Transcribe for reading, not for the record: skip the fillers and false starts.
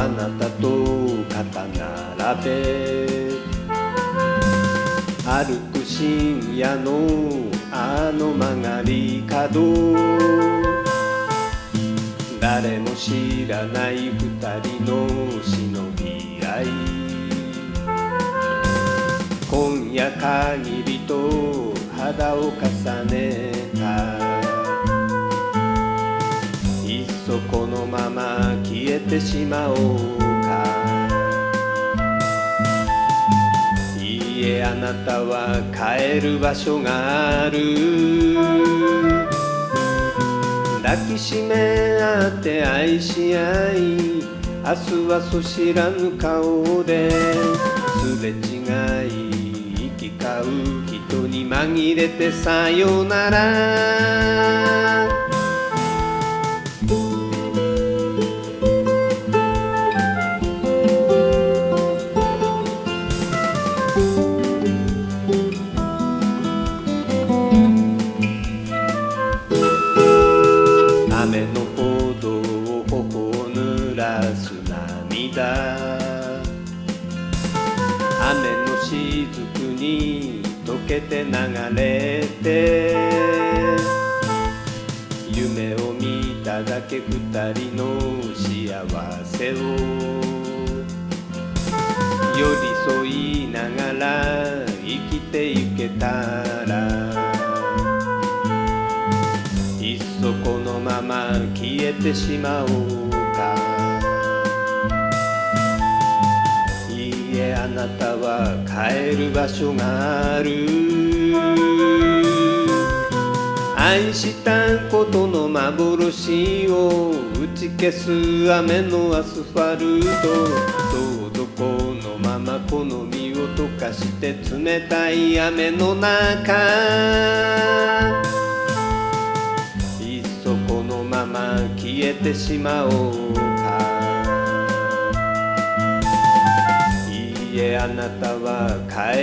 あなたと肩並べ歩く深夜のあの曲がり角誰も知らない二人の忍び合い今夜限りと肌を重ねたいっそこのまま消えてしまおうかいいえあなたは帰る場所がある抱きしめ合って愛し合い明日はそ知らぬ顔ですれ違い行き交う人に紛れてさよなら雨の歩道を頬を濡らす涙雨の雫に溶けて流れて夢を見ただけ二人の幸せを寄り添いながら生きてゆけたらいっそこのまま消えてしまおうかいいえあなたは帰る場所がある愛したことの幻を打ち消す雨のアスファルトどうぞこのまま好みを溶かして冷たい雨の中いっそこのまま消えてしまおうかいいえあなたは帰